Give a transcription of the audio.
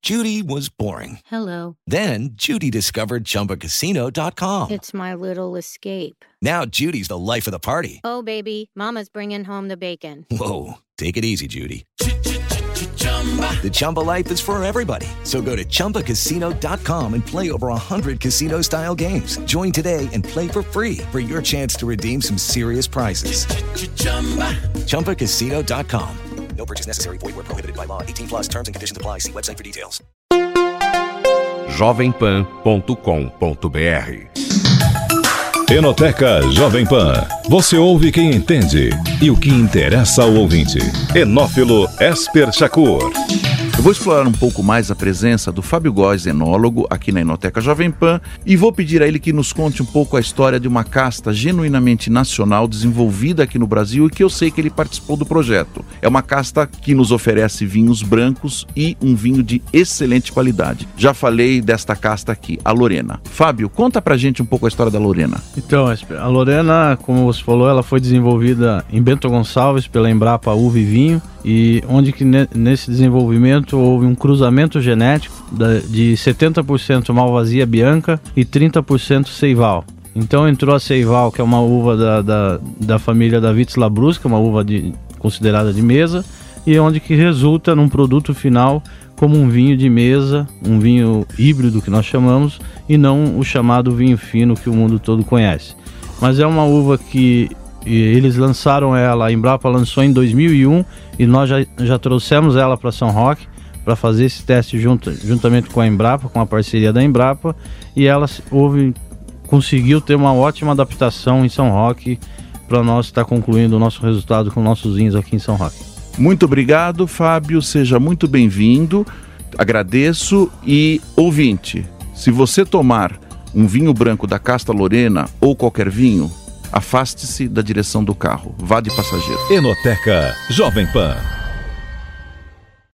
Judy was boring. Hello. Then Judy discovered ChumbaCasino.com. It's my little escape. Now Judy's the life of the party. Oh, baby, mama's bringing home the bacon. Whoa, take it easy, Judy. The Chumba life is for everybody. So go to ChumbaCasino.com and play over 100 casino-style games. Join today and play for free for your chance to redeem some serious prizes. ChumbaCasino.com. No purchase necessary. Void where prohibited by law. 18+ terms and conditions apply. See website for details. jovempan.com.br Enoteca Jovem Pan. Você ouve quem entende e o que interessa ao ouvinte. Enófilo Esper Shakur. Eu vou explorar um pouco mais a presença do Fábio Góes, enólogo, aqui na Enoteca Jovem Pan, e vou pedir a ele que nos conte um pouco a história de uma casta genuinamente nacional desenvolvida aqui no Brasil e que eu sei que ele participou do projeto. É uma casta que nos oferece vinhos brancos e um vinho de excelente qualidade. Já falei desta casta aqui, a Lorena. Fábio, conta pra gente um pouco a história da Lorena. Então, a Lorena, como você falou, ela foi desenvolvida em Bento Gonçalves pela Embrapa Uva e Vinho, e onde que nesse desenvolvimento houve um cruzamento genético de 70% Malvasia Bianca e 30% Seival. Então entrou a Seival, que é uma uva da família da Vitis Labrusca, uma uva considerada de mesa, e onde que resulta num produto final como um vinho de mesa, um vinho híbrido que nós chamamos, e não o chamado vinho fino que o mundo todo conhece. Mas é uma uva que eles lançaram ela, a Embrapa lançou em 2001 e nós já trouxemos ela para São Roque para fazer esse teste juntamente com a Embrapa, com a parceria da Embrapa, e ela conseguiu ter uma ótima adaptação em São Roque para nós estar concluindo o nosso resultado com nossos vinhos aqui em São Roque. Muito obrigado, Fábio, seja muito bem-vindo, agradeço. E ouvinte, se você tomar um vinho branco da casta Lorena ou qualquer vinho, afaste-se da direção do carro, vá de passageiro. Enoteca Jovem Pan.